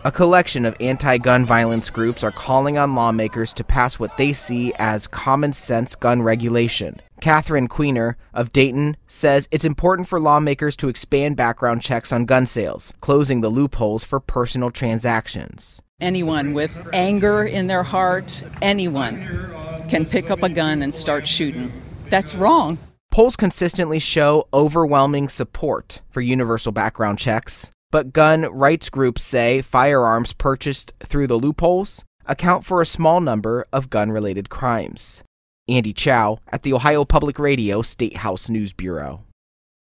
A collection of anti-gun violence groups are calling on lawmakers to pass what they see as common-sense gun regulation. Catherine Queener of Dayton says it's important for lawmakers to expand background checks on gun sales, closing the loopholes for personal transactions. Anyone with anger in their heart, anyone can pick up a gun and start shooting. That's wrong. Polls consistently show overwhelming support for universal background checks, but gun rights groups say firearms purchased through the loopholes account for a small number of gun-related crimes. Andy Chow at the Ohio Public Radio State House News Bureau.